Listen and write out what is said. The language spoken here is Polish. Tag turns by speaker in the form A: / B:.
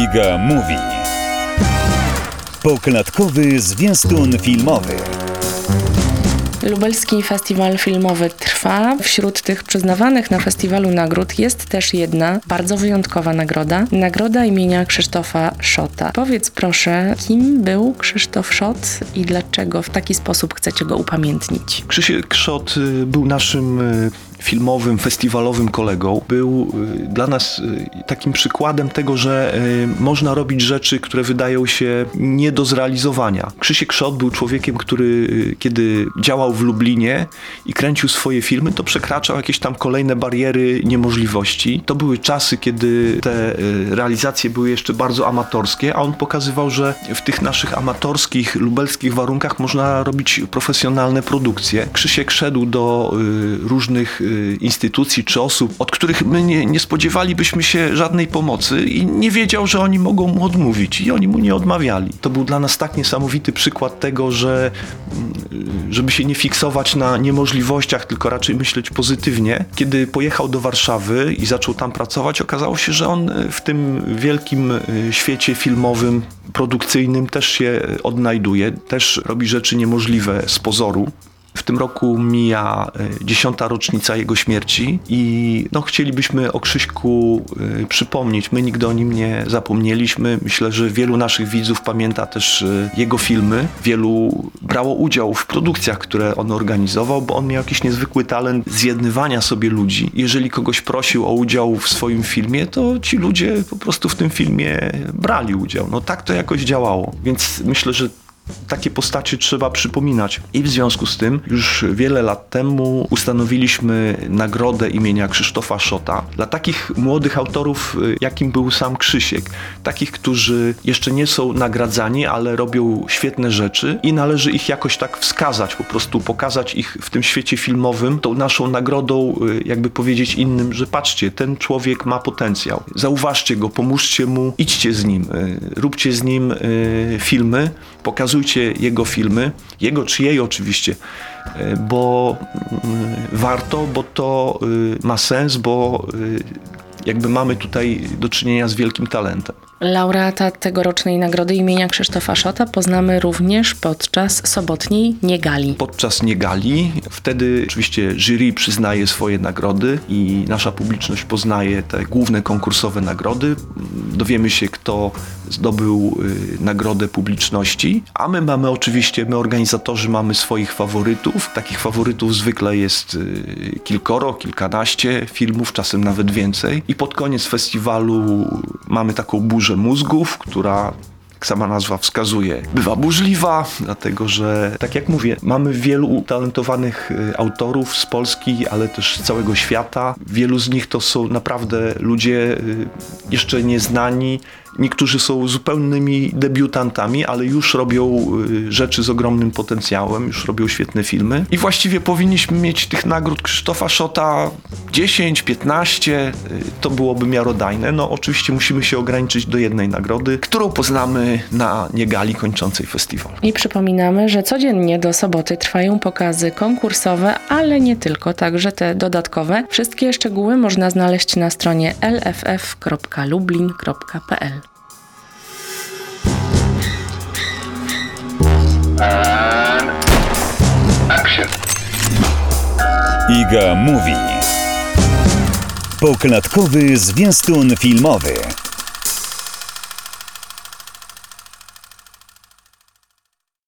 A: Iga Mówi. Poklatkowy zwiastun filmowy.
B: Lubelski Festiwal Filmowy trwa. Wśród tych przyznawanych na festiwalu nagród jest też jedna bardzo wyjątkowa nagroda. Nagroda imienia Krzysztofa Szota. Powiedz proszę, kim był Krzysztof Szot i dlaczego w taki sposób chcecie go upamiętnić?
C: Krzysiek Szot był naszym filmowym, festiwalowym kolegą. Był dla nas takim przykładem tego, że można robić rzeczy, które wydają się nie do zrealizowania. Krzysiek Szot był człowiekiem, który kiedy działał w Lublinie i kręcił swoje filmy, to przekraczał jakieś tam kolejne bariery niemożliwości. To były czasy, kiedy te realizacje były jeszcze bardzo amatorskie, a on pokazywał, że w tych naszych amatorskich, lubelskich warunkach można robić profesjonalne produkcje. Krzysiek szedł do różnych instytucji czy osób, od których my nie spodziewalibyśmy się żadnej pomocy i nie wiedział, że oni mogą mu odmówić i oni mu nie odmawiali. To był dla nas tak niesamowity przykład tego, że żeby się nie fiksować na niemożliwościach, tylko raczej myśleć pozytywnie. Kiedy pojechał do Warszawy i zaczął tam pracować, okazało się, że on w tym wielkim świecie filmowym, produkcyjnym też się odnajduje, też robi rzeczy niemożliwe z pozoru. W tym roku mija 10. rocznica jego śmierci i chcielibyśmy o Krzyśku przypomnieć. My nigdy o nim nie zapomnieliśmy. Myślę, że wielu naszych widzów pamięta też jego filmy. Wielu brało udział w produkcjach, które on organizował, bo on miał jakiś niezwykły talent zjednywania sobie ludzi. Jeżeli kogoś prosił o udział w swoim filmie, to ci ludzie po prostu w tym filmie brali udział. Tak to jakoś działało. Więc myślę, że takie postacie trzeba przypominać. I w związku z tym już wiele lat temu ustanowiliśmy nagrodę imienia Krzysztofa Szota dla takich młodych autorów, jakim był sam Krzysiek. Takich, którzy jeszcze nie są nagradzani, ale robią świetne rzeczy i należy ich jakoś tak wskazać, po prostu pokazać ich w tym świecie filmowym, tą naszą nagrodą, jakby powiedzieć innym, że patrzcie, ten człowiek ma potencjał. Zauważcie go, pomóżcie mu, idźcie z nim, róbcie z nim filmy, pokazujcie jego filmy, jego czy jej oczywiście, bo warto, bo to ma sens, bo jakby mamy tutaj do czynienia z wielkim talentem.
B: Laureata tegorocznej nagrody imienia Krzysztofa Szota poznamy również podczas sobotniej Niegali.
C: Podczas Niegali, wtedy oczywiście jury przyznaje swoje nagrody i nasza publiczność poznaje te główne konkursowe nagrody. Dowiemy się, kto zdobył nagrodę publiczności, a my organizatorzy mamy swoich faworytów. Takich faworytów zwykle jest kilkoro, kilkanaście filmów, czasem nawet więcej. I pod koniec festiwalu mamy taką burzę mózgów, która, jak sama nazwa wskazuje, bywa burzliwa, dlatego że, tak jak mówię, mamy wielu utalentowanych autorów z Polski, ale też z całego świata. Wielu z nich to są naprawdę ludzie jeszcze nieznani. Niektórzy są zupełnymi debiutantami, ale już robią rzeczy z ogromnym potencjałem, już robią świetne filmy. I właściwie powinniśmy mieć tych nagród Krzysztofa Szota 10, 15, to byłoby miarodajne. Oczywiście musimy się ograniczyć do jednej nagrody, którą poznamy na Niegali kończącej festiwal.
B: I przypominamy, że codziennie do soboty trwają pokazy konkursowe, ale nie tylko, także te dodatkowe. Wszystkie szczegóły można znaleźć na stronie lff.lublin.pl.
D: Action.
A: Iga Mówi. Poklatkowy zwiastun filmowy.